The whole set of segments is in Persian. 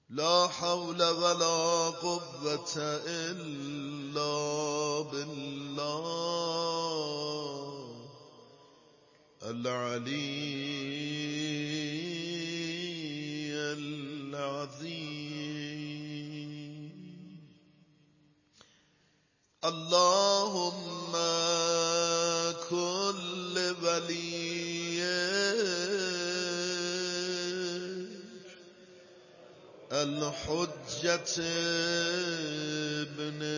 لا حول ولا قوة إلا بالله العلي العظيم. اللهم كل وليك الحجة ابن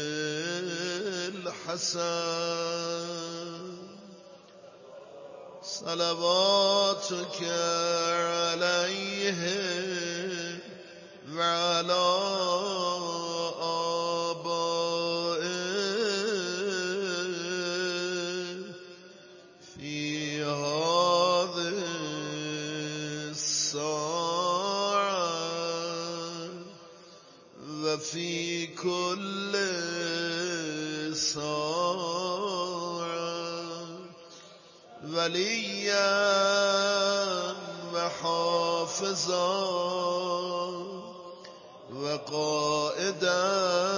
الحسن صلواتك عليه وعلى آبائه في هذه الساعة وفي كل ساعة وليا وحافظا وقائدا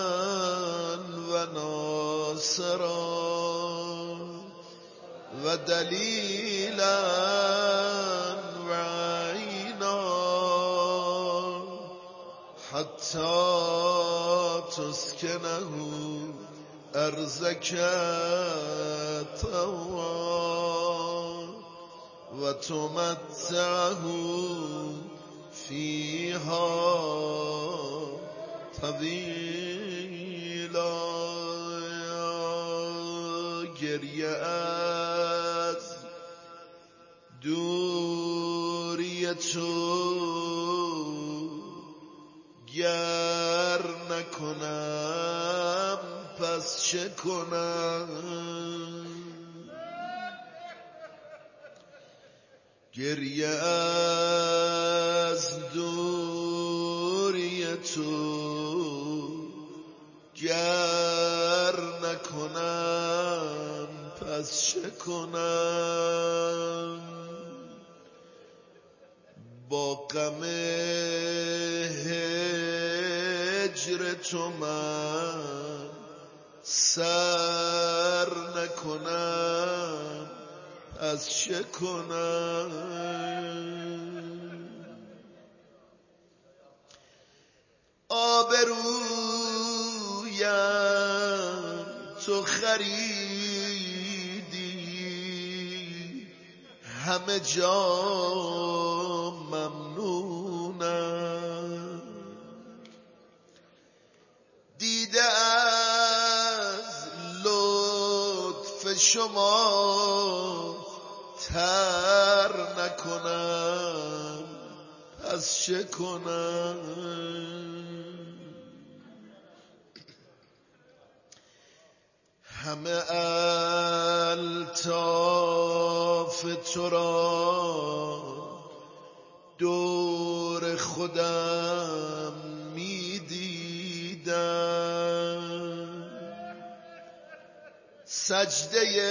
وناصرا ودليلا وعينا حتى تسكنه أرزك طوعا وتمتعه فيها طويلا. گریه از دوری تو گر نکنم پس چه کنم؟ گریه از دوری تو گر نکنم پس چه کنم؟ با غم هجر تو من سر نکنم پس چه کنم؟ آبرویم تو خریدی همه جا ممنونم. دیده از لطف شما تر نکنم پس چه کنم؟ همه الطاف تو را دور خودم می دیدم، سجده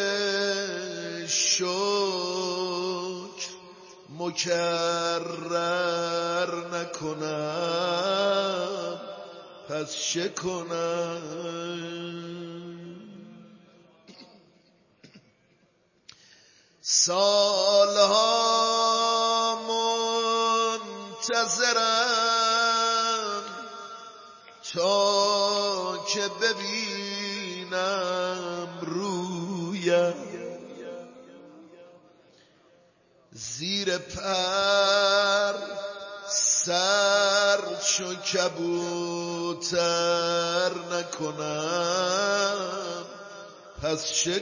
شکر مکرر نکنم پس چه کنم؟ سالها منتظرم تا که ببینم رویم، زیر پر سر چو کبوتر نکنم پس چه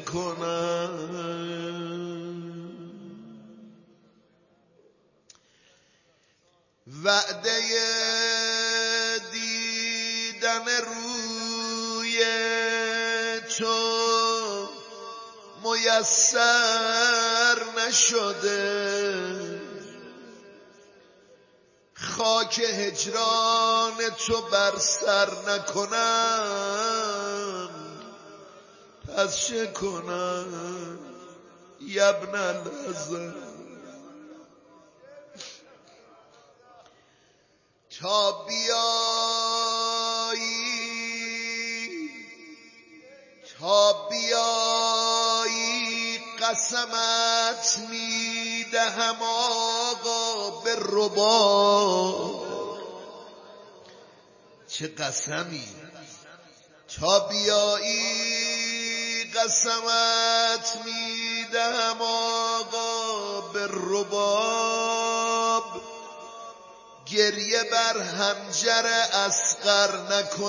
کنم؟ وعده دیدن روی تو میسر نشده، خاک هجران تو بر سر نکنم پس چه کنم؟ یبن الحسن تا بیایی قسمت میدهم آقا به رباب. چه قسمی؟ تا بیایی قسمت میدهم آقا به رباب. گریه بر حنجر اصغر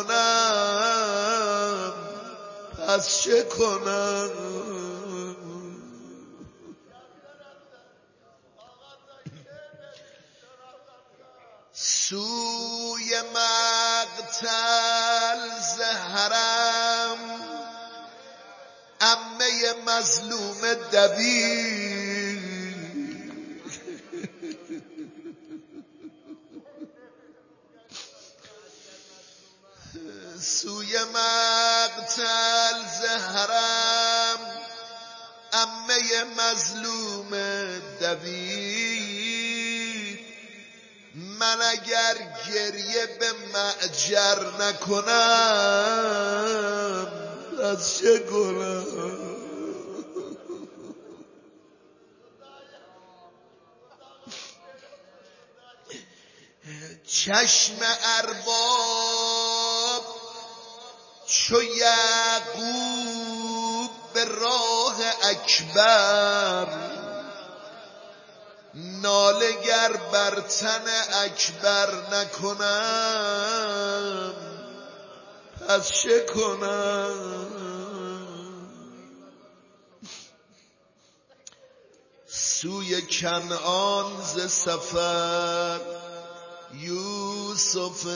نکنم پس چه کنم؟ سوی مقتل ز حرم عمه مظلوم دوید. سوی مقتل ز حرم عمه مظلوم دوید. من اگر گریه به معجر نکنم از چه کنم؟ چشم ارباب چو یعقوب به راه اکبر. ناله گر بر تن اکبر نکنم پس چه کنم؟ سوی کنعان ز سفر یوسف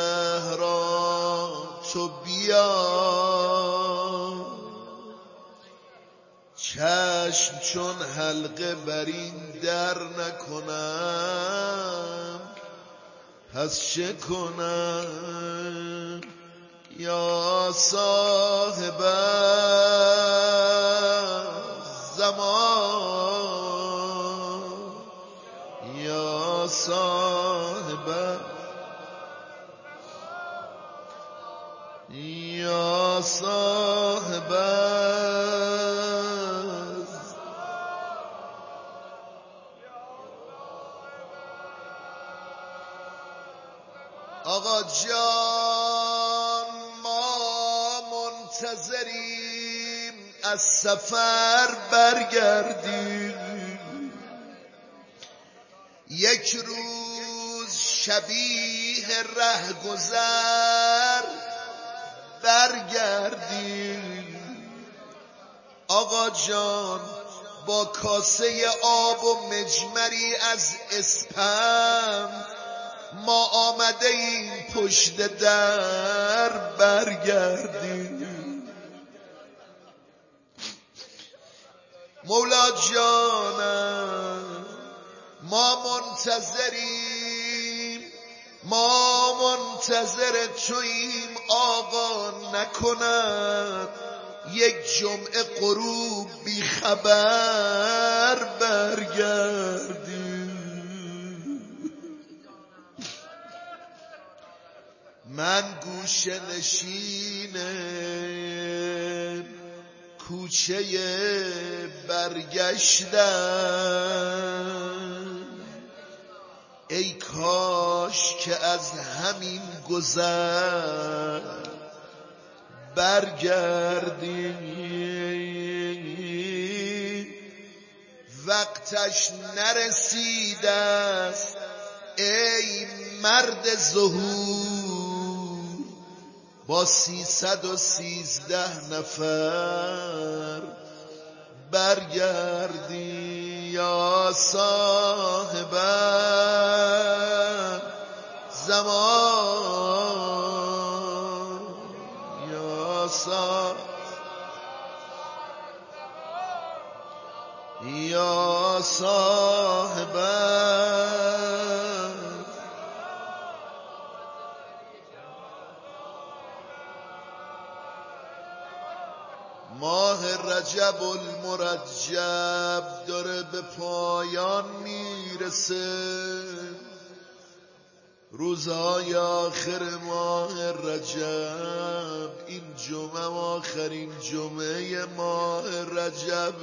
زهرا تو بیا. چشم چون حلقه بر این در نکنم پس چه کنم؟ یا صاحب زمان، یا صاحب، یا صاحب آقا جان. ما منتظریم از سفر برگردیم. یک روز شبیه رهگذر برگردیم. آقا جان با کاسه آب و مجمری از اسپند ما آمده این پشت در برگردیم. مولا جانم ما منتظریم، ما منتظر توییم آقا نکند یک جمعه غروب بی خبر برگردیم. من گوشه نشین کوچه برگشتم. ای کاش که از همین گذر برگردیم. وقتش نرسیده است ای مرد ظهور، با 313 نفر برگردی. یا صاحب زمان، یا صاحب، یا صاحب ماه رجب المرجب داره به پایان میرسه. روزهای آخر ماه رجب، این جمعه آخرین جمعه ماه رجب،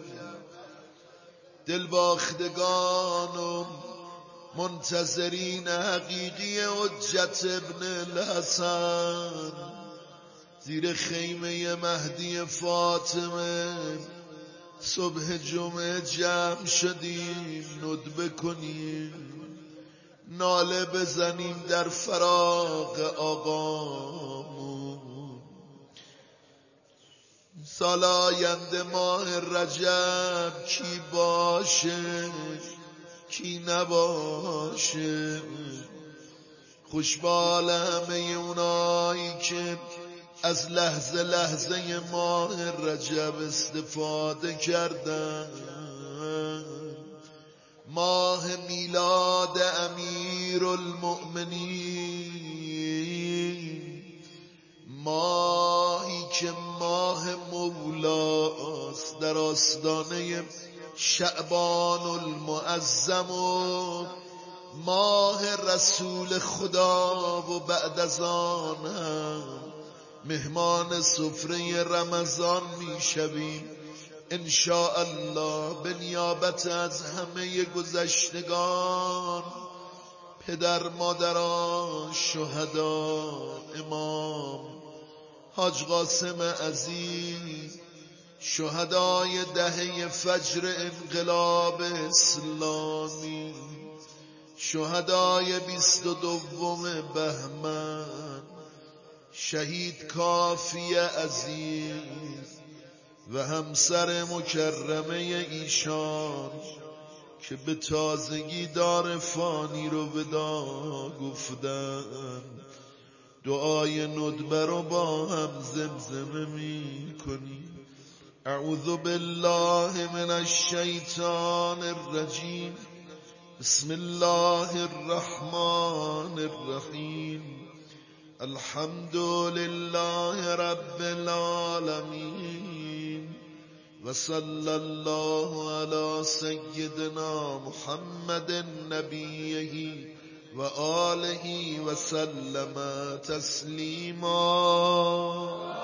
دلباختگان و منتظرین حقیقی حجت ابن الحسن زیر خیمه مهدی فاطمه صبح جمعه جمع شدیم ندبه کنیم، ناله بزنیم در فراق آقامون. سال آینده ماه رجب کی باشه کی نباشه، خوشبال همه اونایی که از لحظه لحظه ماه رجب استفاده کردن. ماه میلاد امیر المؤمنین، ماهی که ماه مولاست، در آستانه شعبان المعظم و ماه رسول خدا و بعد از آن هم مهمان سفره رمضان می شویم انشاءالله به نیابت از همه گذشتگان، پدر مادران شهدا، امام حاج قاسم عزیز، شهدای دهه فجر انقلاب اسلامی، شهدای 22 بهمن، شهید کافی عزیز و همسر مکرمه ایشان که به تازگی دار فانی رو ودا گفتن، دعای ندبه رو با هم زمزمه می کنیم. اعوذ بالله من الشیطان الرجیم، بسم الله الرحمن الرحیم، الحمد لله رب العالمین و صلی الله علی سیدنا محمد نبیه و آله و سلم تسلیما.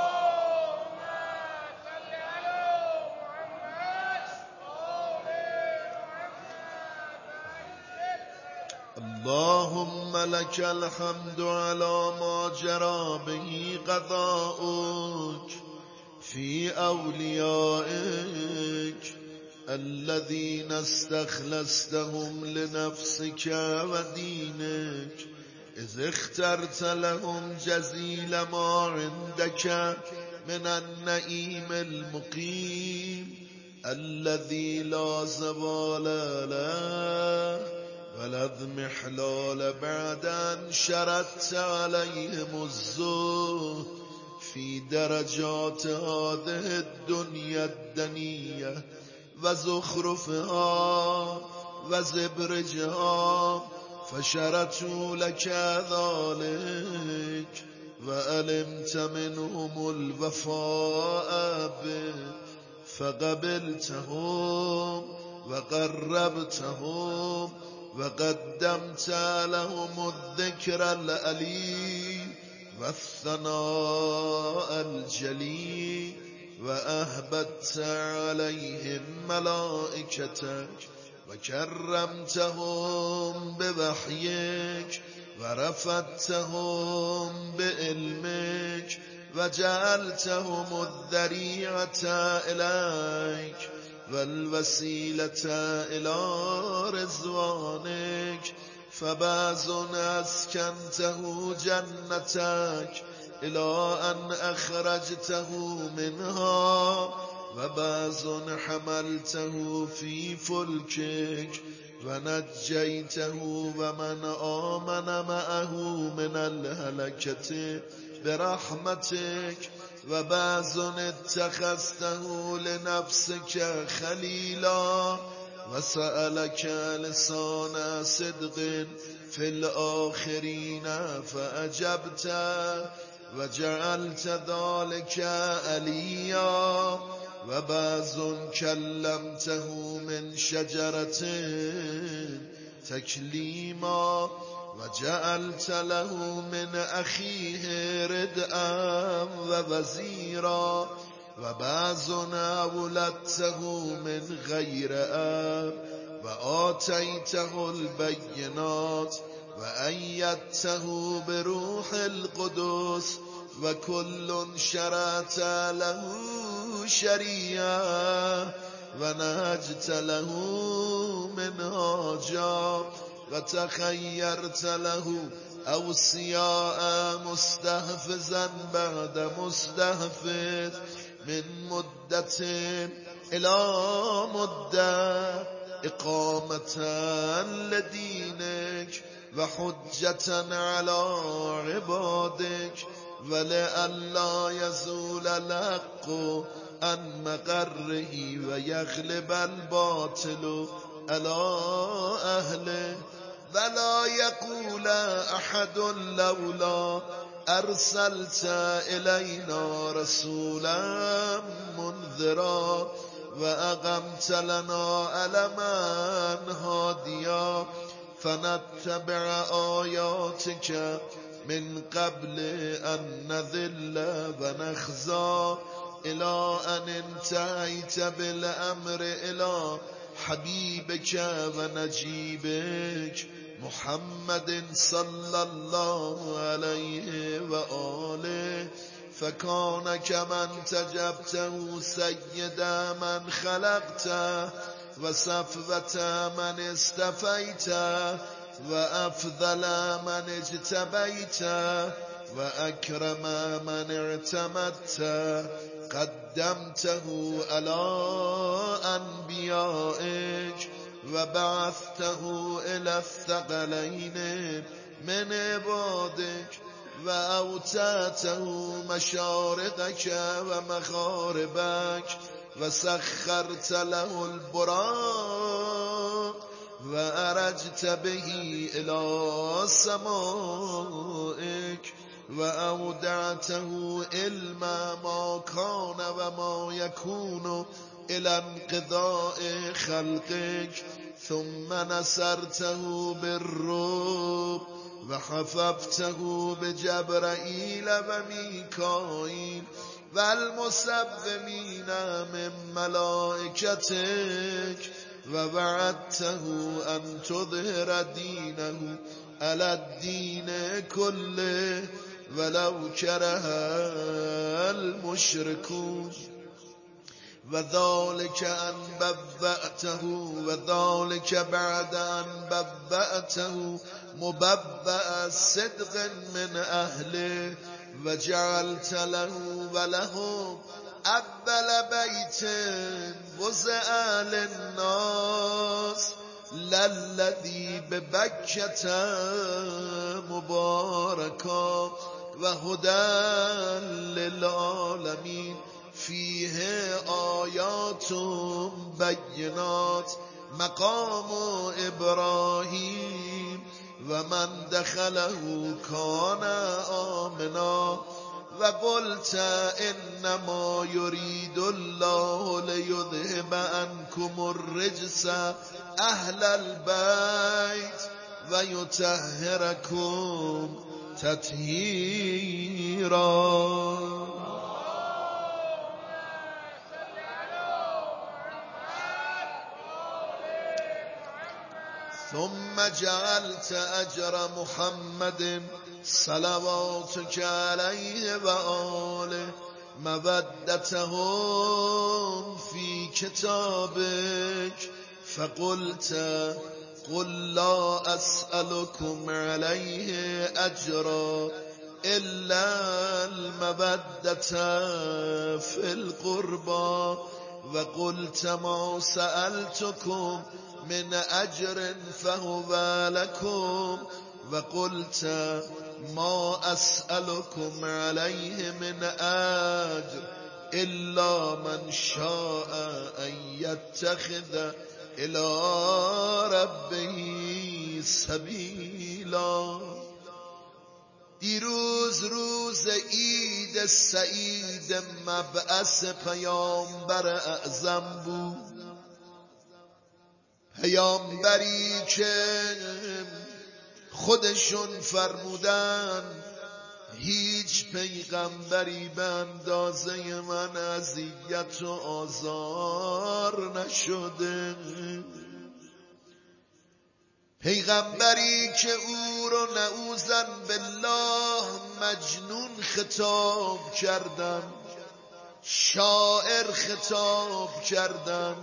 اللهم لك الحمد على ما جرى به قضاؤك في أوليائك الذين استخلصتهم لنفسك ودينك، إذ اخترت لهم جزيل ما عندك من النعيم المقيم الذي لا زوال له ولا اضمحلال بعد أن شردت عليهم الزهد في درجات هذه الدنيا الدنية وزخرفها وزبرجها، فشرتوا لك ذلك وألمت منهم الوفاء به فقبلتهم وقربتهم وقدمت لهم الذكر العلي والثناء الجلي، وأهبت عليهم ملائكتك وكرمتهم بوحيك ورفعتهم بعلمك وجعلتهم الذريعة إليك والوسيلة إلى رضوانك، فبعض أسكنته جنتك إلى أن أخرجته منها، وبعض حملته في فلكك ونجيته ومن آمن معه من الهلكة برحمتك، وبعض اتخذته لنفسك خليلا وسألك لسان صدق في الآخرين فأجبت وجعلت ذلك عليا، وبعض كلمته من شجرة تكليما وجعلت له من أخيه ردءا ووزيرا وبعضنا ولدته من غير أب وآتيته البينات وأيدته بروح القدس وكل شرعت له شريعة ونهجت له منهاجا وتخيرت له أوصياء مستحفظا بعد مستحفظ من مدة إلى مدة إقامة لدينك وحجة على عبادك ولئلا يزول الحق عن مقره ويغلب الباطل على أهله ولا يقول أحد لولا أرسلت إلينا رسولا منذرا وأقمت لنا ألما هاديا فنتبع آياتك من قبل أن نذل ونخزى إلى أن انتهيت بالأمر إلى حبيبك ونجيبك محمد صلى الله عليه وآله فكان كمن تجبته سيد من خلقته وصفوة من استفيته وأفضل من اجتبيته وأكرم من اعتمدته قدمته على أنبيائك وبعثته إلى الثقلين من عبادك وأوتاته مشارقك ومغاربك وسخرت له البراق وأرجت به إلى سمائك وأودعته علم ما كان وما يكون إلى انقضاء خلقك ثم نصرته بالروح وحفظته بجبرائيل وميكائيل والمسومين من ملائكتك ووعدته أن تظهر دينه على الدين كله ولو كره المشركون وذلك أن ببأته وذلك بعد أن ببأته مببأ صدق من أهله وجعلت له ولهم أول بيت وزع للناس للذي ببكة مباركا وهدى للعالمين فيه آيات بينات مقام إبراهيم ومن دخله كان آمنا وقلت إنما يريد الله ليذهب عنكم الرجس أهل البيت ويطهركم تطهيرا. ثم جعلت أجر محمد صلواتك عليه وآله مودتهم في كتابك فقلت قل لا أسألكم عليه أجرا إلا المودة في القربى وقلت ما سألتكم من أجر فهو لكم وقلت ما أسألكم عليه من أجر إلا من شاء أن يتخذ إلى ربه سبيلا. دیروز روز عید سعید مبعث پیامبر اعظم بود، پیامبری که خودشون فرمودن هیچ پیغمبری به اندازه من اذیت و آزار نشده، پیغمبری که او رو نعوذا بالله مجنون خطاب کردن، شاعر خطاب کردن،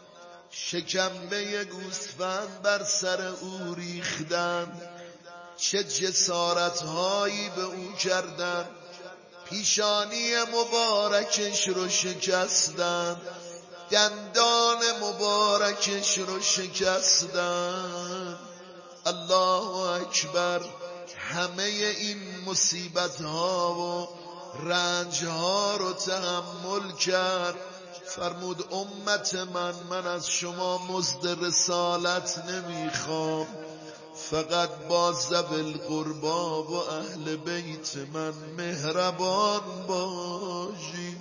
شکمبه گوسفند بر سر او ریختن، چه جسارتهایی به او کردن، پیشانی مبارکش رو شکستن، دندان مبارکش رو شکستن. الله اکبر. همه این مصیبت ها و رنج ها رو تحمل کرد. فرمود امت من از شما مزد رسالت نمیخوام، فقط با ذوی القربا و اهل بیت من مهربان باشی.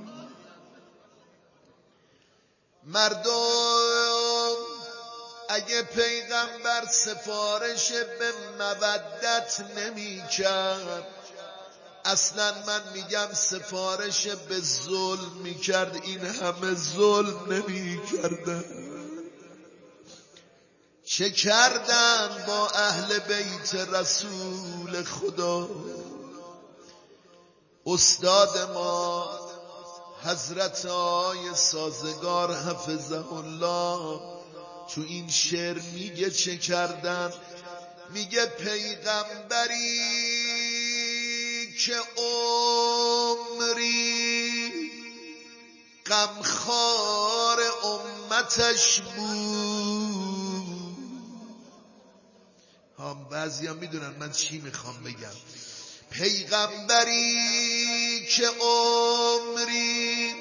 مردم اگه پیغمبر سفارش به مودت نمی کرد، اصلا من میگم سفارش به ظلم می کرد، این همه ظلم نمی کردن. چه کردن با اهل بیت رسول خدا؟ استاد ما حضرت آقای سازگار حفظه الله تو این شعر میگه چه کردن. میگه پیغمبری که عمری غمخوار امتش بود. بعضی ها میدونن من چی میخوام بگم. پیغمبری که عمری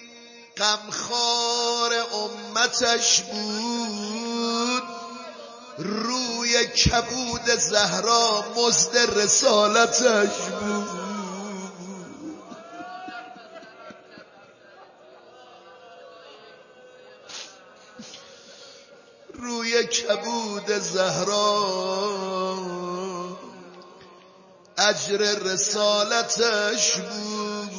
غمخوار امتش بود، روی کبود زهرا مزد رسالتش بود. روی کبود زهرا اجر رسالتش بود.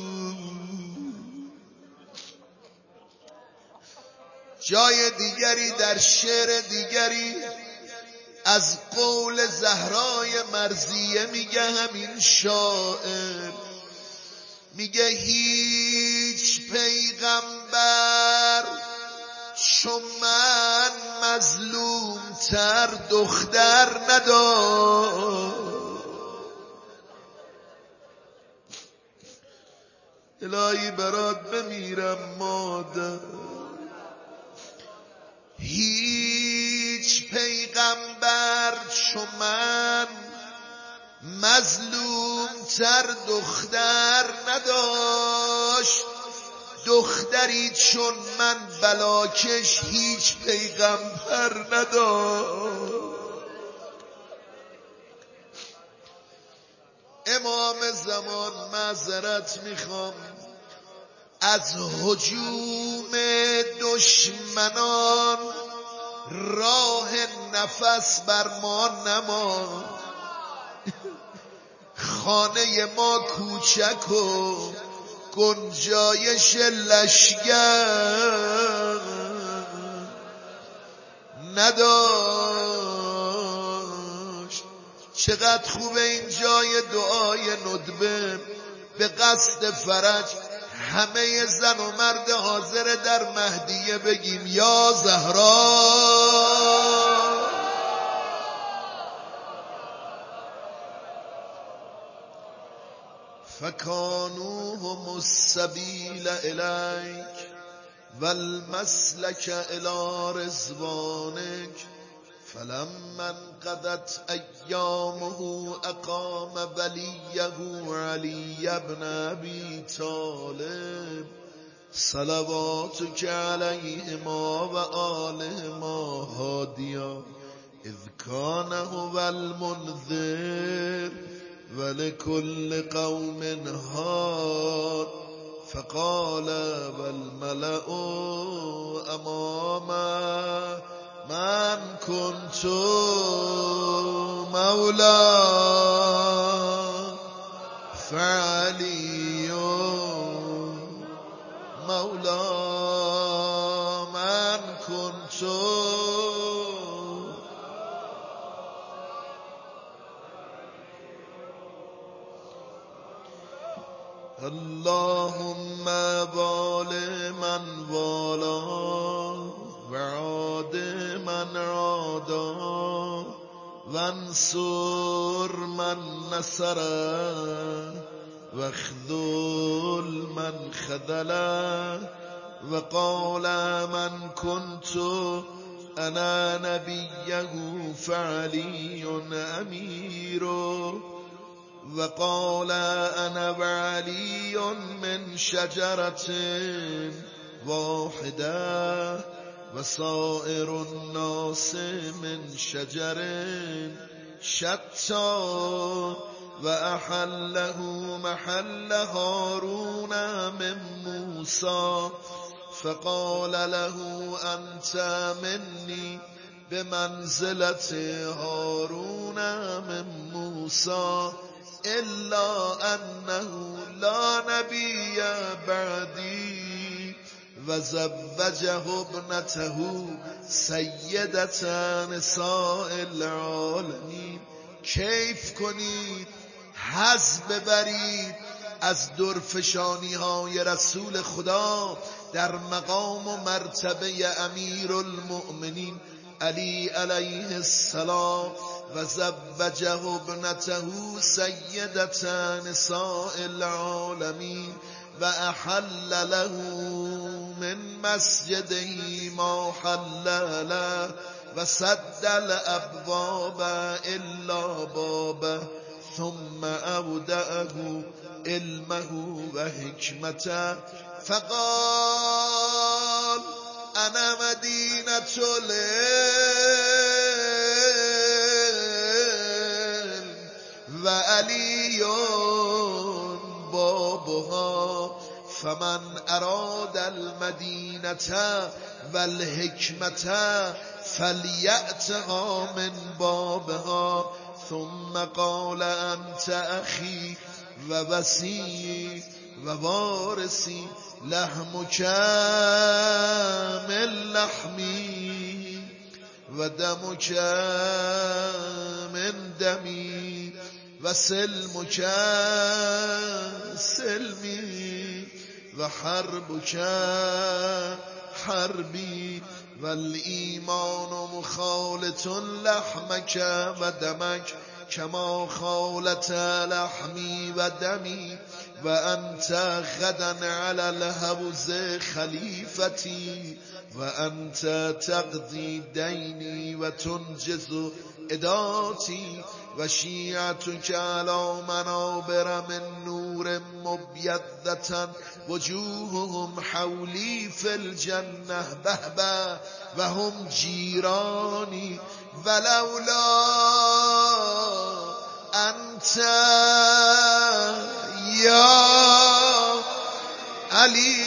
جای دیگری در شعر دیگری از قول زهرای مرضیه میگه همین شاعر، میگه هیچ پیغمبر چون من مظلوم تر دختر نداشت. الهی برات بمیرم مادر. هیچ پیغمبر چون من مظلوم تر دختر نداشت، دختری چون من بلاکش هیچ پیغمبر نداشت. امام زمان معذرت میخوام از هجوم دشمنان، راه نفس بر ما نما. خانه ما کوچک و گنجایش لشگر نداشت. چقدر خوبه این جای دعای ندبه به قصد فرج همه زن و مرد حاضر در مهدیه بگیم یا زهرا. فکانوهم السبیل الیک والمسلک الی رضوانک، فلما انقضت ایامه اقام ولیه علی ابن ابی طالب صلواتک علیهما و آلهما هادیا اذ کان هو المنذر ولكل قوم هاد. فقال والملأ امام من كنتم مولا فعلي مولا من كنت اللهم بال من والا وعاد من عادا وانصر من نصر واخذل من خذل وقال من كنت أنا نبيه فعلي أمير وقال أنا وعلي من شجرة واحدة وسائر الناس من شجر شتى وأحله محل هارون من موسى فقال له أنت مني بمنزلة هارون من موسى إلا أنه لا نبي بعدي وزوجه ابنته سيدة نساء العالمين. کیف کنید، حظ ببرید از درفشانی های رسول خدا در مقام و مرتبه امیر المؤمنین علی علیه السلام و زوجه ابنته سیدة نساء العالمین و احل له من مسجده ما حل له و سد الابواب الا بابه ثم اودعه علمه و حکمته فقال انا مدینة العلم و علی بابها فمن اراد المدینة و الحکمة فلیأتها من بابها ثم قال انت اخی و وصی و وارثی لحمک من لحمی و دمک من دمی و سلمک سلمی و حربک حربی والایمان مخالط لحمک و دمک کما خالط لحمی و دمی و انت غدا علی الحوض خلیفتی و انت تقضی دینی و تنجز اداتی و شیعتک علی منابر من نور مبیضة وجوههم حولی فی الجنه بهبه و هم جیرانی ولولا انت یا علی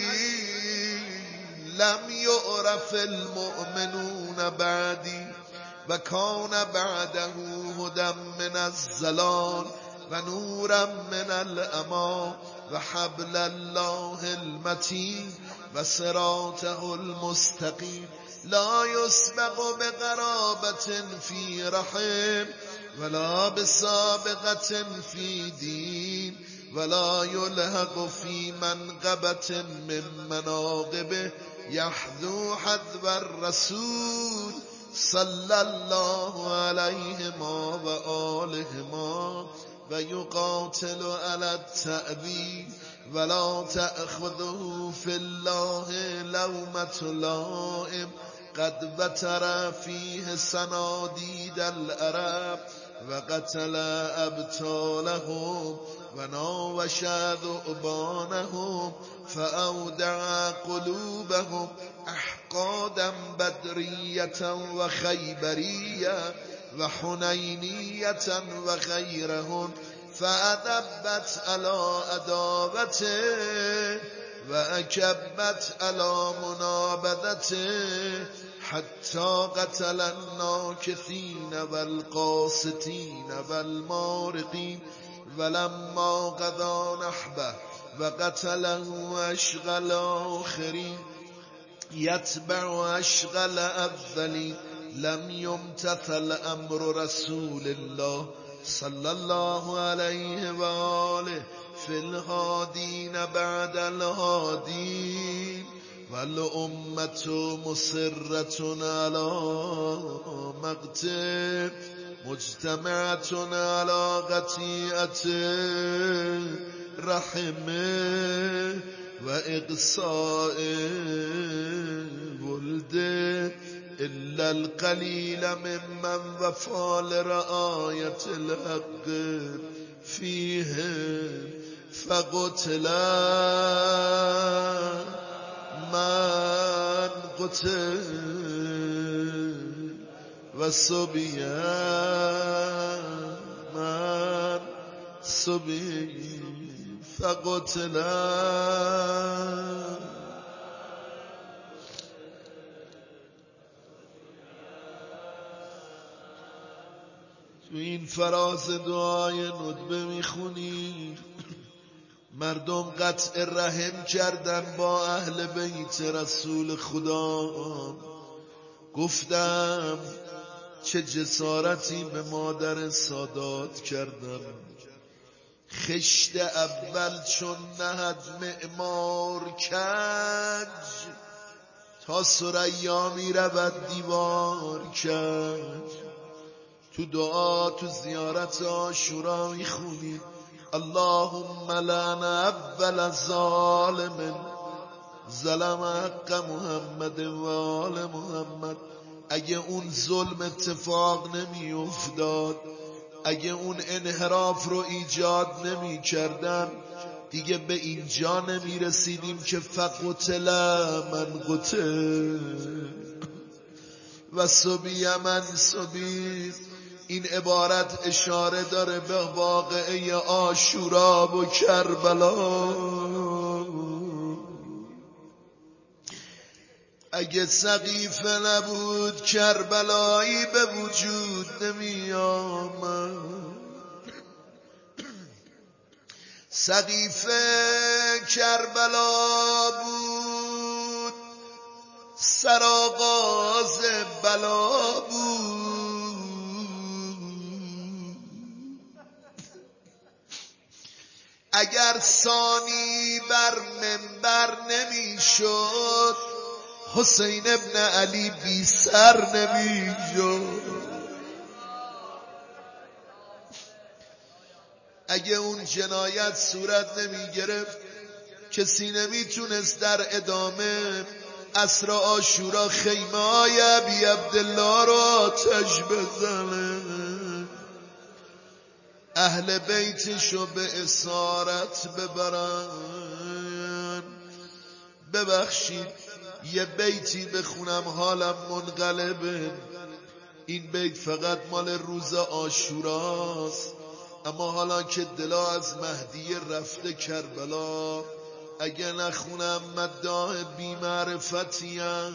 لم یعرف المؤمنون بعدی و کان بعده هدى من الضلال و نورا من الأمان و حبل الله المتین و صراطه المستقیم لا يسبق بقرابة في رحم ولا بسابقة في دين ولا يلحق في منقبة من مناقبه يحذو حذو الرسول صلى الله عليهما وآلهما ويقاتل على التأبيد ولا تأخذه في الله لومة لائم قد بتر فيه صناديد العرب وقتل أبطالهم وناوش ذؤبانهم فأودع قلوبهم أحقادا بدرية وخيبرية وحنينية وغيرهن فأدبت على أدابته وأكبت على منابذته حتى قتل الناكثين والقاسطين والمارقين ولما قضى نحبه وقتله أشغل آخرين يتبع أشغل أذلين لم يمتثل أمر رسول الله صلى الله عليه وآله في الهادين بعد الهادين والأمة مصرة على مقته مجتمعة على قطيعة رحمه وإقصاء ولده إلا القليل ممن وفى لرعاية الحق فيهم فقتل من قتل والصبي من صبي فقتل. تو این فراز دعای ندبه میخونی مردم قطع رحم کردن با اهل بیت رسول خدا. گفتم چه جسارتی به مادر سادات کردم. خشت اول چون نهد معمار کج تا ثریا می رود دیوار کج. تو دعا تو زیارت عاشورا می خونی اللهم لعن اول ظالم ظلم حق محمد و آل محمد. اگه اون ظلم اتفاق نمی افتاد، اگه اون انحراف رو ایجاد نمی کردن، دیگه به اینجا نمی رسیدیم که فقتل من قتل و صبی من صبی. این عبارت اشاره داره به واقعه عاشورا و کربلا. اگه سقیفه نبود کربلایی به وجود نمی آمد. سقیفه کربلا بود، سرآغاز بلا بود. اگر ثانی بر منبر نمی شد، حسین ابن علی بی سر نمی شد. اگه اون جنایت صورت نمی گرفت، کسی نمی تونست در ادامه عصر عاشورا خیمه های ابی عبدالله رو آتش بزنه، اهل بیتشو به اسارت ببرن. ببخشید یه بیتی بخونم حالم منقلبه. این بیت فقط مال روز عاشوراست، اما حالا که دلا از مهدی رفته کربلا، اگه نخونم مداح بی معرفتیم.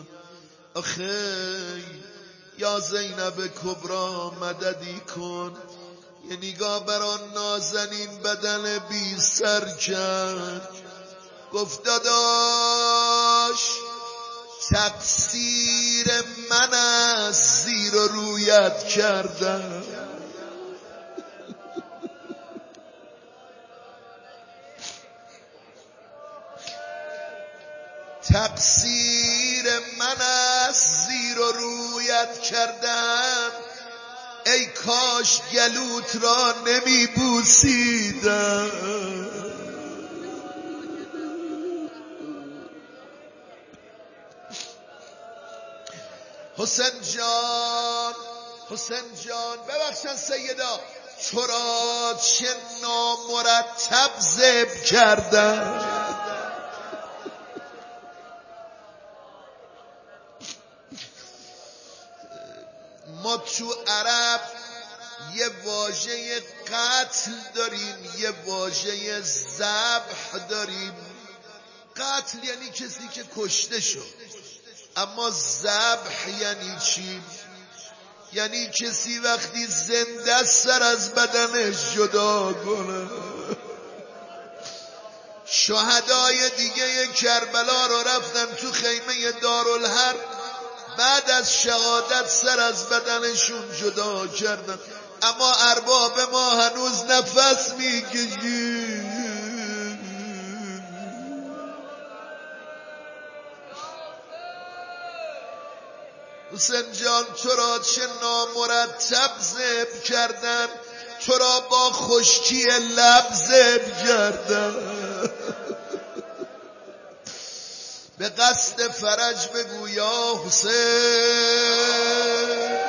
آخه یا زینب کبرا مددی کن، یه نگاه بران نازنین بدن بی سر کرد. گفت داداش تقصیر من است زیر و رویت کردم. تقصیر من است زیر و رویت کردم. ای کاش گلوت را نمی بوسیدم. حسین جان ببخشن سیدا، تو را چه نامرتب ذبح کردم. ما تو عرب یه واژه قتل داریم، یه واژه ذبح داریم. قتل یعنی کسی که کشته شد، اما ذبح یعنی چی؟ یعنی کسی وقتی زنده سر از بدنش جدا کنه. شهدای دیگه کربلا رو رفتن تو خیمه دارالحرب، بعد از شهادت سر از بدنشون جدا کردن، اما ارباب ما هنوز نفس میکشید. حسین جان تو را چه نامرتب ذبح کردن، تو را با خشکی لب ذبح کردن. به قصد فرج بگو یا حسین،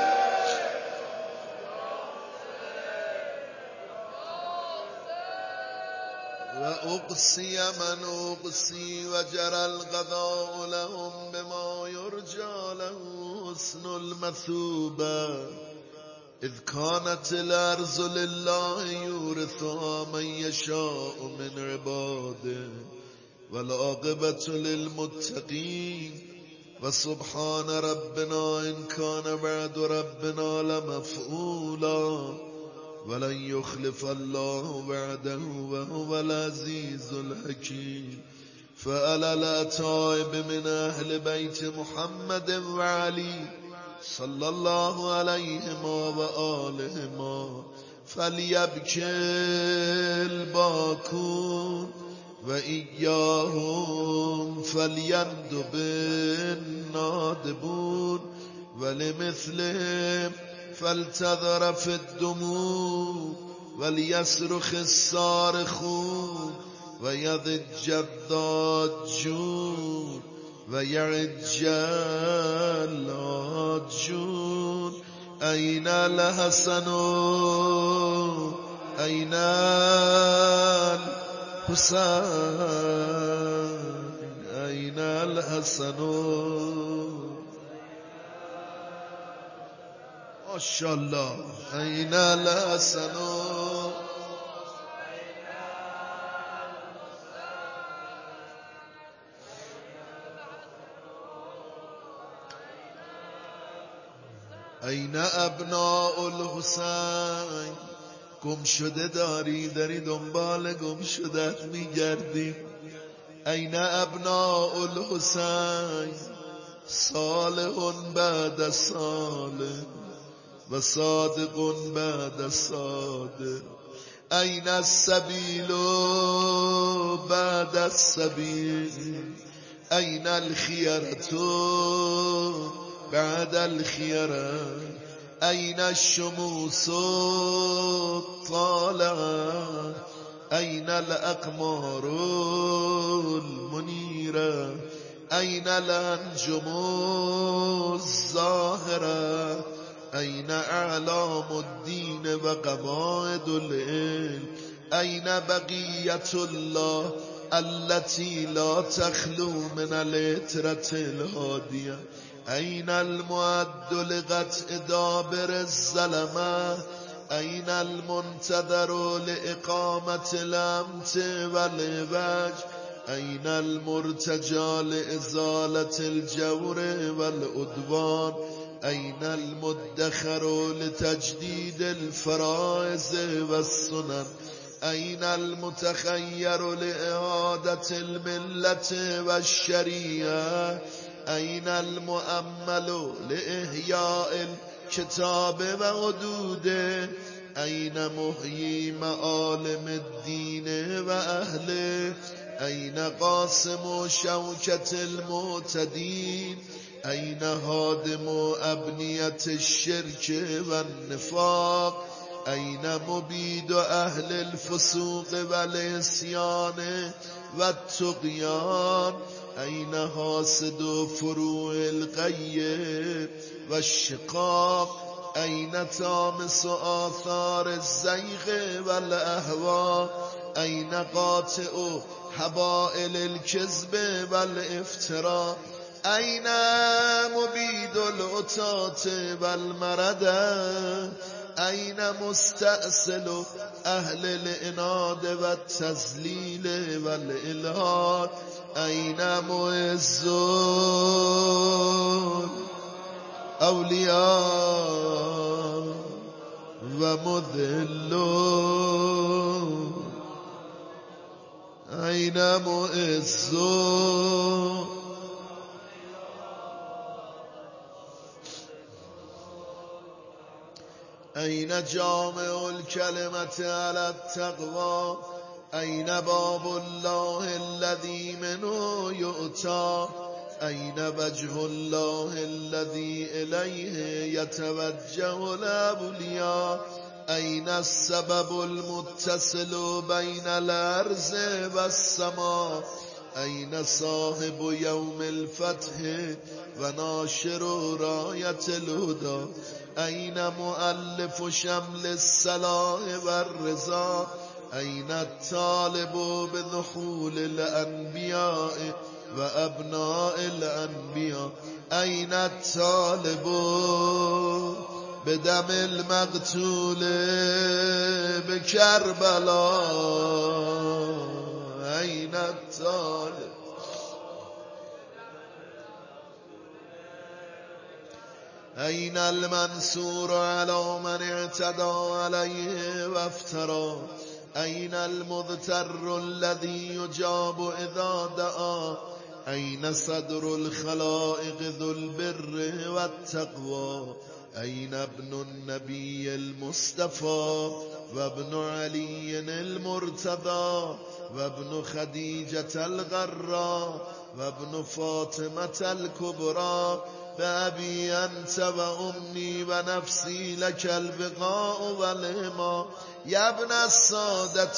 و اقصی من اقصی و جرى القضاء لهم بما يرجى له حسن المثوبة، اذ كانت الارض لله يورثها من يشاء من عباده والعاقبة للمتقين، وسبحان ربنا إن كان وعد ربنا لمفعولا ولن يخلف الله وعده وهو العزيز الحكيم. فعلى الأتائب من أهل بيت محمد وعلي صلى الله عليهما وآلهما فليبكي الباكون وإياهم فليندب النادبون ولمثلهم فلتذرف الدموع وليصرخ الصارخون ويضج الضاجون ويعج العاجون. أين الحسن أين الحسين أين الحسن؟ ما شاء الله. أين الحسن أين ابناء الحسین؟ گم شده داری دنبال گم شدت میگردی. أين ابناء الحسین؟ صالح بعد صالح و صادق بعد صادق. أين السبيل بعد السبيل؟ أين الخيرة بعد الخيرة؟ أين الشموس الطالعة؟ أين الأقمار المنيرة؟ أين الأنجم الظاهرة؟ أين أعلام الدين وقواعد العلم؟ أين بقية الله التي لا تخلو من العترة الهادية؟ أين المعد لقطع دابر الظلمة؟ أين المنتظر لإقامة الأمت والعوج؟ أين المرتجى لإزالة الجور والعدوان؟ أين المدخر لتجديد الفرائض والسنن؟ أين المتخير لإعادة الملة والشريعة؟ أين المؤمل لإحياء الكتاب وحدوده؟ أين محيي معالم الدين وأهله؟ أين قاسم شوكة المعتدين؟ أين هادم أبنية الشرك والنفاق؟ أين مبيد أهل الفسوق والعصيان والطغيان؟ أين حاسد فروع الغي والشقاق؟ أين طامس آثار الزيغ والأهواء؟ أين قاطع حبائل الكذب والافتراء؟ أين مبيد العتاة والمردة؟ أين مستأصل أهل الإناد والتذليل والإلحاد؟ این معز اولیاء و مذل این معز این جامع الكلمة على التقوى این باب الله الذي منه يؤتى این وجه الله الذي إليه يتوجه الأولياء این السبب المتصل بين الأرض والسماء این صاحب يوم الفتح وناشر راية الهدى این مؤلف شمل الصلاح والرضا این الطالب بدخول الأنبياء وأبناء الأنبياء این الطالب بدم المقتول بكربلاء این الطالب این المنصور على من اعتدى عليه وافترى این المضطر الذي يجاب اذا دعا این صدر الخلائق ذو البر والتقوى این ابن النبي المصطفى وابن علي المرتضى وابن خديجة الغراء وابن فاطمة الكبرى بأبي أنت وأمي ونفسي لك البقاء والهما يا ابن السادة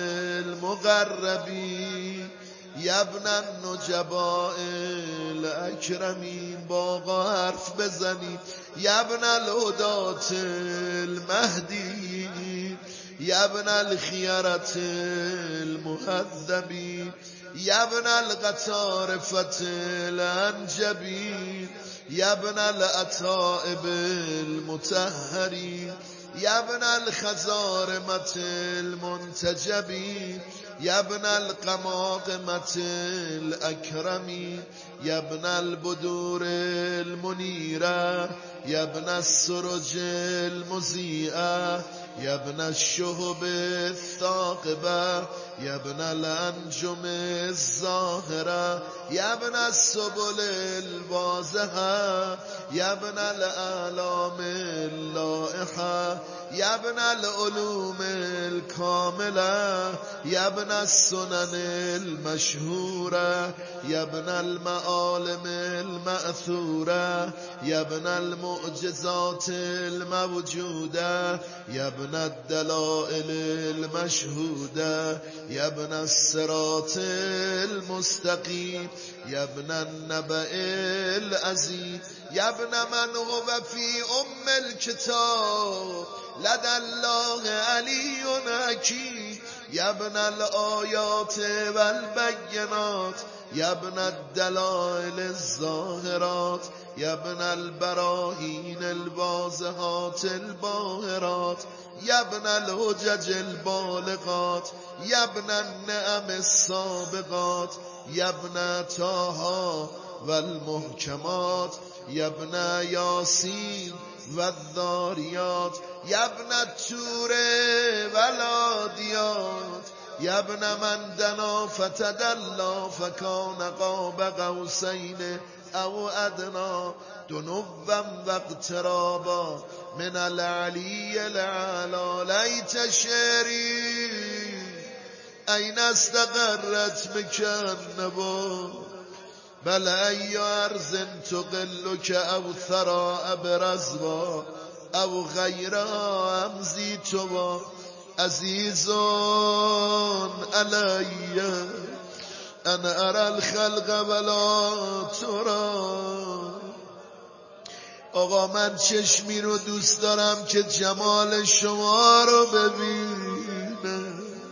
المقربين يا ابن النجباء الأكرمين باقا حرف بزنی يا ابن الهداة المهديين يا ابن الخيرة المهذبين يا ابن القطارفة الأنجبين يا ابن الأتائب المطهرين يا ابن الخزارمة المنتجبين يا ابن القماقمة الأكرمين يا ابن البدور المنيرة يا ابن السرج المزيئة يا ابن الشهب الثاقبة يا ابن الأنجم الظاهرة يا ابن السبل الواضحة يا ابن الآلام اللائحة يا ابن العلوم الكاملة يا ابن السنن المشهورة يا ابن المعالم المأثورة يا ابن المعجزات الموجودة يا ابن الدلائل المشهودة يا ابن الصراط المستقيم يا ابن النبأ العزيز يا ابن من هو في أم الكتاب لدى الله علي حكيم يا ابن الآيات والبينات يا ابن الدلائل الظاهرات يا ابن البراهين الواضحات الباهرات يا ابن الحجج البالغات يا ابن النعم السابقات يا ابن طه والمحكمات يا ابن ياسين والذاريات يا ابن التور والعاديات يا ابن من دنا فتدلى فكان قاب قوسين او ادنى دنوا واقترابا من العلي الاعلى ليت شعري اين استقرت مكانبا بل اي ارض تقلك او ثرى ابرزوا او غيرها امزي توا عزيز علي انا ارى الخلق ولا ترى. آقا من چشمی رو دوست دارم که جمال شما رو ببینه.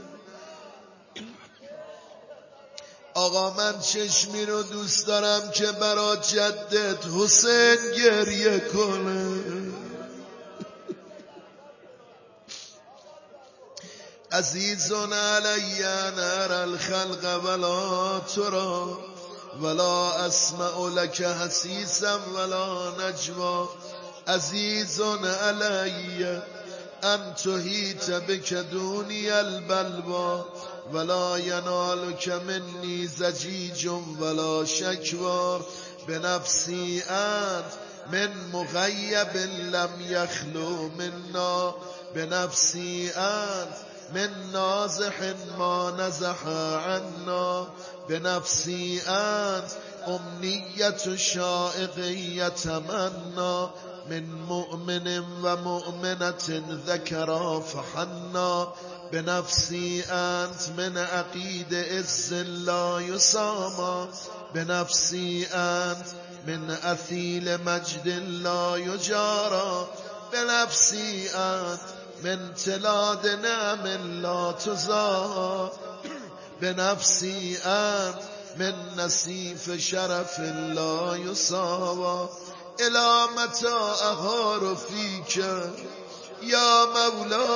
آقا من چشمی رو دوست دارم که برا جدت حسین گریه کنه. عزیز علی نر الخلق ولا ترى ولا اسمع لك حسیسا ولا نجوا عزیز علی ان تحیط بک دونی البلوا ولا ینالک منی زجیج ولا شکوا بنفسی انت من مغیب لم یخلو منا بنفسی انت من نازح ما نزح عنا بنفسی انت امنیت شائق یتمنا من مؤمن و مؤمنة ذکرا فحنا بنفسی انت من عقید عز لا یساما بنفسی انت من اثیل مجد لا یجارا بنفسی انت من تلاد نعم لا تزا بنفسی انت من نصیف شرف لا یساوا الى متى اغار فیک یا مولا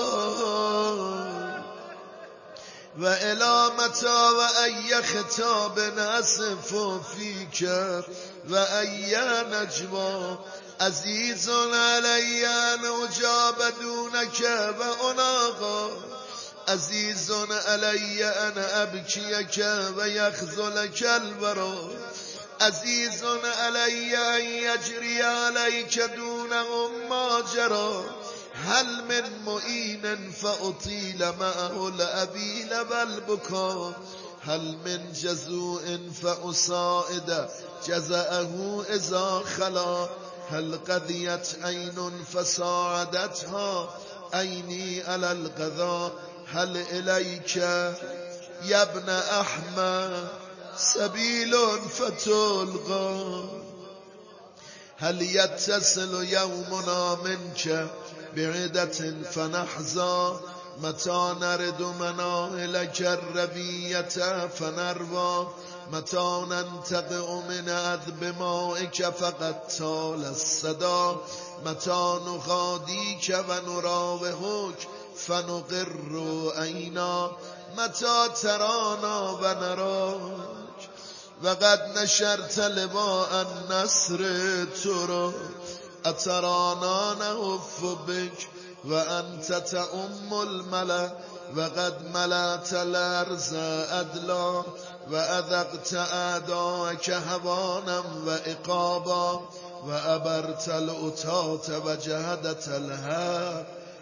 و الى متى و ای خطاب نصف فیک و ای نجوا عزیز علی ان اجاب دونک و اناقا عزیز علی ان ابکیک و یخذلک الورا عزیز علی ان یجری علیک دونهم ما جرا هل من معین فاطیل معه الابیل والبکا هل من جزوع فاساعد جزعه اذا خلا هل قضیت عین فساعدتها عینی علی القضا هل الیک یا ابن احمد سبیل فتلقا هل یتصل یومنا منک بعدة فنحظى متى نرد مناهلك الربية فنروى متى ننتقع من عذب مائك فقد طال الصدى متى نغاديك ونراوحك فنقر عينا متى ترانا ونراك وقد نشرت لواء النصر ترى اترانا نهف بك وانت تأم الملا وقد ملأت الارض عدلا واذقت اعداءك هوانا وعقابا وابرت الاتات وجهدت الهاب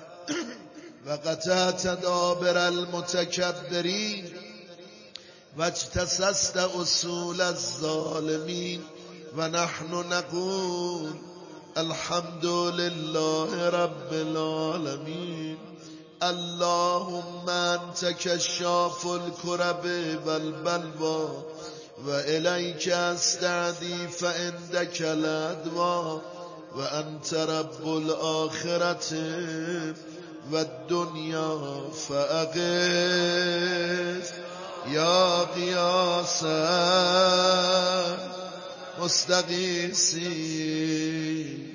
وقطعت دابر المتكبرين واجتسست اصول الظالمين ونحن نقول الحمد لله رب العالمين اللهم انت كشاف الكرب والبلوى وإليك استعدي فعندك الأدوى وأنت رب الآخرة والدنيا فأغث يا قياس مستغيثين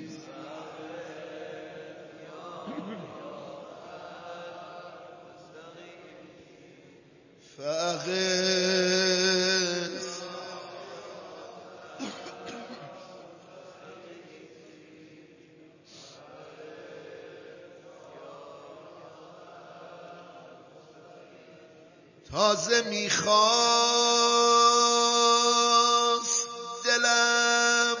فأغث تازه میخواست دلم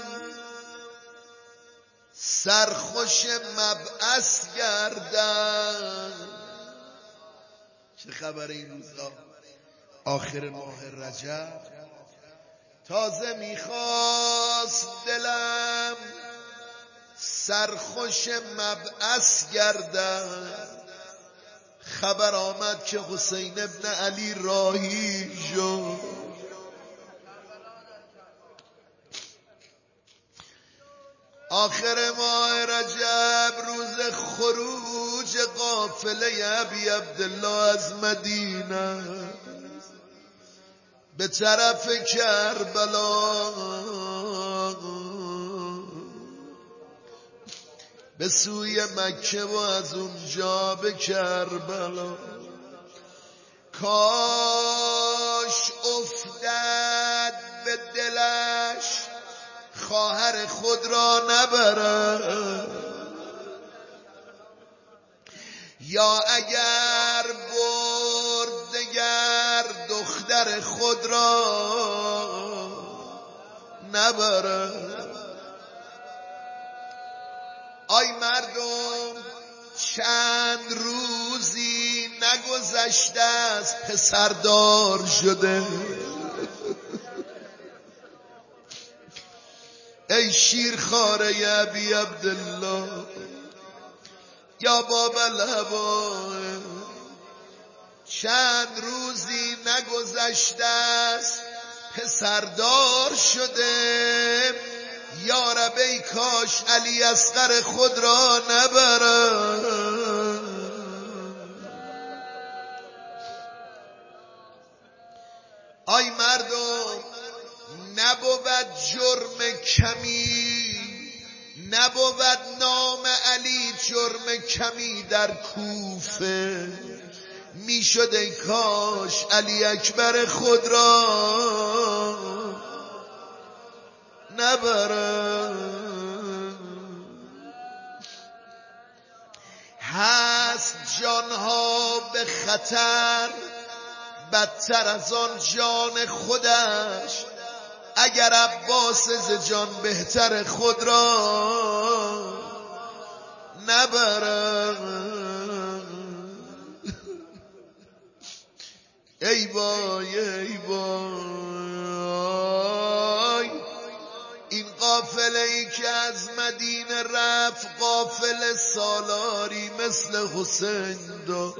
سرخوش مبعث گردم. چه خبر این روزا آخر ماه رجب؟ تازه میخواست دلم سرخوش مبعث گردم. خبر آمد که حسین ابن علی راهی شد. آخر ماه رجب روز خروج قافله ابی عبدالله از مدینه به طرف کربلا، به سوی مکه و از اونجا به کربلا. کاش افتد به دلش خواهر خود را نبرد، یا اگر برد دگر دختر خود را نبرد. آی مردم چند روزی نگذشته از پسردار شده. ای شیرخواره ابی عبدالله یا باب الهوای، چند روزی نگذشته است پسردار شده. یا رب ای کاش علی اصغر خود را نبرد. آی مردم نبود جرم کمی، نبود نام علی جرم کمی در کوفه. میشد ای کاش علی اکبر خود را نبرد. هست جانها به خطر بدتر از آن جان خودش، اگر عباس ز جان بهتر خود را نبرد. ای وای ای وای، این قافله ای که از مدینه رفت قافله سالاری مثل حسین داشت،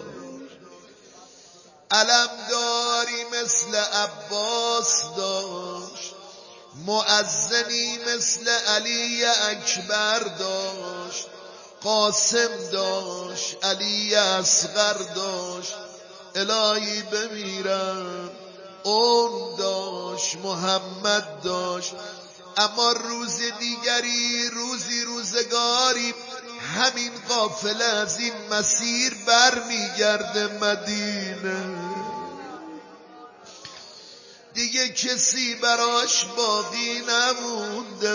علمداری مثل عباس داشت، مؤذنی مثل علی اکبر داشت، قاسم داشت، علی اصغر داشت. الهی بمیرم اون داشت، محمد داشت. اما روز دیگری روزگاری همین قافله از این مسیر برمیگرده مدینه. دیگه کسی براش باقی نمونده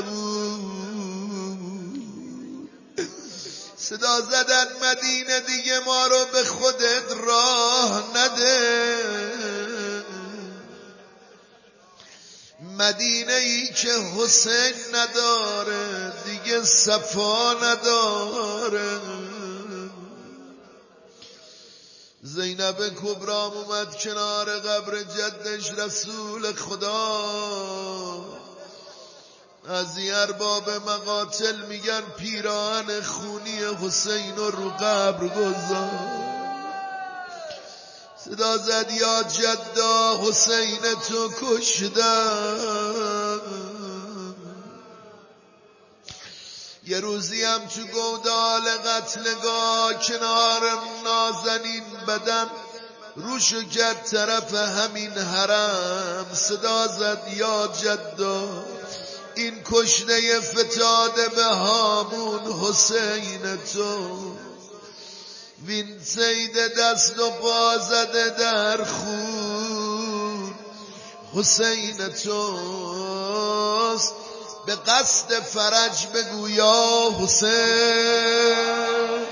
بود. صدا زدن مدینه دیگه ما رو به خودت راه نده. مدینه ای که حسین نداره دیگه صفا نداره. زینب کبرام اومد کنار قبر جدش رسول خدا. از ارباب مقاتل میگن پیراهن خونی حسین رو قبر گذار. صدا زد یا جدا حسین تو کشدم. یه روزی هم تو گودال قتلگاه کنار نازنین بدن روشو کرد طرف همین حرم. صدا زد یا جدا این کشته فتاده به هامون حسین تو. وین سید دست و پا زده در خون حسین توست. به قصد فرج بگو یا حسین.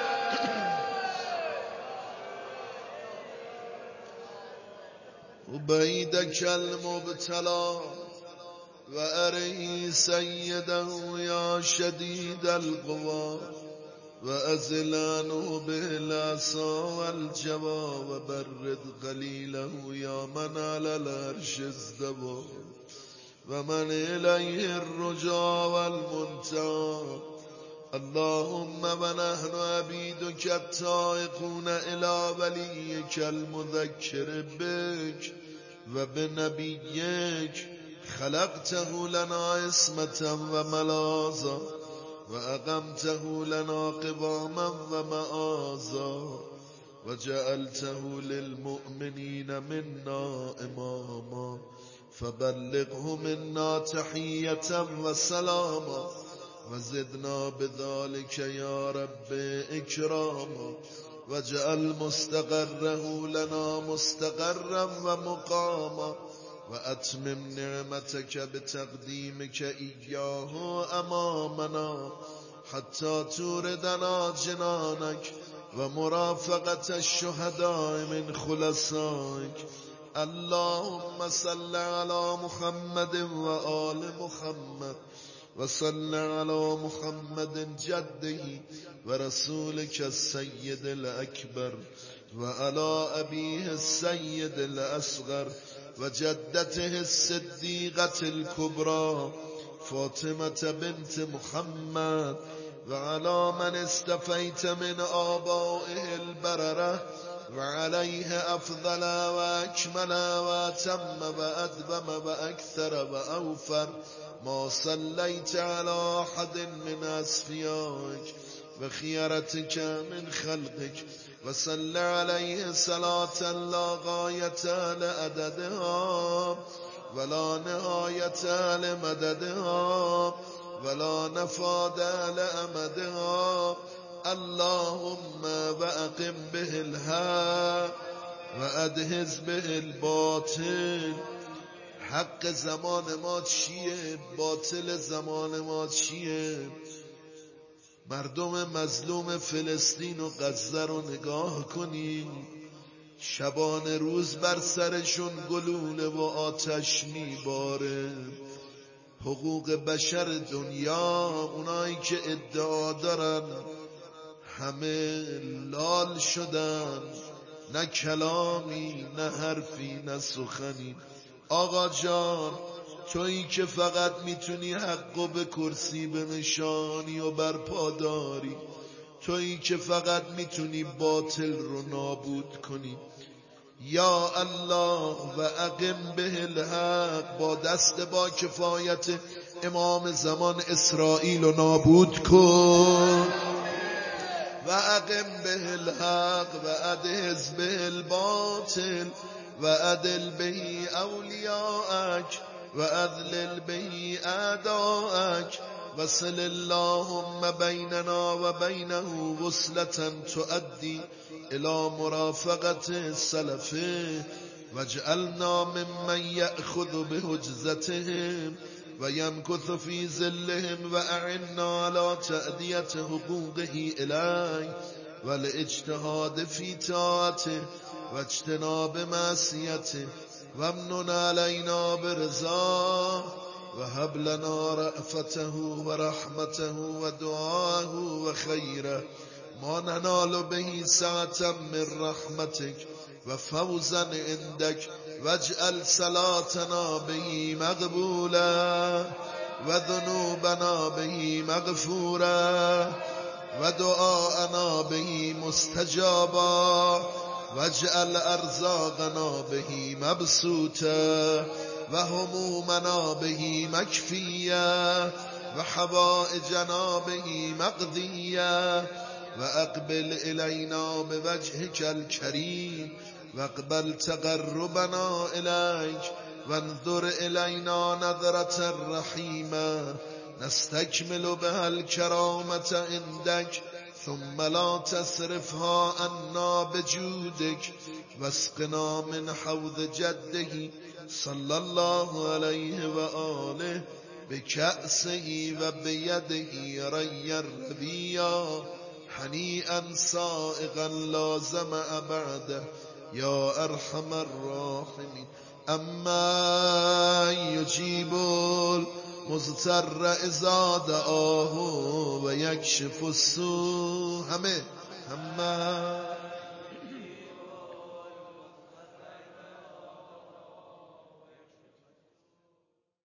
عبیدک المبتلا و اری سیده یا شدید القوا و ازلانو بالعصا والجوا و برد قلیله یا من علی العرش استوى و من الیه الرجا والمنتهى. اللهم و نحن عبیدک التائقون الی ولیک المذکر بک و بنبیک خلقته لنا عصمة و ملاذا و اقمته لنا قواما و معاذا و جعلته للمؤمنین منا اماما فبلغه منا تحیة و سلاما و زدنا بذلك یا رب اکراما. واجعل مستقره لنا مستقرا ومقاما وأتمم نعمتك بتقديمك إياه أمامنا حتى توردنا جنانك ومرافقة الشهداء من خلصائك. اللهم صل على محمد وآل محمد وصل على محمد جده ورسولك السيد الأكبر وعلى أبيه السيد الأصغر وجدته الصديقة الكبرى فاطمة بنت محمد وعلى من استفيت من آبائه البررة وعليه أفضل وأكمل وأتم وأدبم وأكثر وأوفر ما صليت على أحد من أصفيائك وخيرتك من خلقك وصل عليه صلاة لا غاية لعددها ولا نهاية لمددها ولا نفاد لأمدها. اللهم وأقم به الحق وأدهز به الباطل. حق زمان ما چیه؟ باطل زمان ما چیه؟ مردم مظلوم فلسطین و غزه رو نگاه کنین، شبان روز بر سرشون گلوله و آتش میباره. حقوق بشر دنیا، اونایی که ادعا دارن همه لال شدن، نه کلامی نه حرفی نه سخنی. آقا جان، تویی که فقط میتونی حقو به کرسی بنشانی و برپاداری، تویی که فقط میتونی باطل رو نابود کنی. یا الله و اقم به الحق، با دست با کفایت امام زمان اسرائیل رو نابود کن. و اقم به الحق و ادهز به الباطل و عدل به اولیاءک و عدل به اعداءک وصل اللهم بیننا و بینه وصلة تؤدی الى مرافقت السلف واجعلنا ممن یأخذ بحجزتهم و یمکث فی ظلهم و اعنا على تأدیة حقوقه الی والاجتهاد فی طاعته واجتناب معصیته وامنن علینا برضاه وهب لنا رأفته ورحمته ودعاه وخيره ما ننال به سعة من رحمتك وفوزا عندك واجعل صلاتنا به مقبولا وذنوبنا به مغفورا ودعاءنا به مستجابا واجعل ارزاقنا به مبسوطا وهمومنا به مكفيا وحوائجنا به مقضيا واقبل إلينا بوجهك الكريم واقبل تقربنا إليك وانظر إلينا نظرة رحيمة نستكمل بها الكرامة عندك ثم لا تصرفها عنا بجودك واسقنا من حوض جده صلى الله عليه وآله بكأسه وبيده ريا ربيا حنيئا سائغا لا زمأ بعده يا أرحم الراحمين. أما يجيب المضطر إذا دعاه ويكشف السوء. همه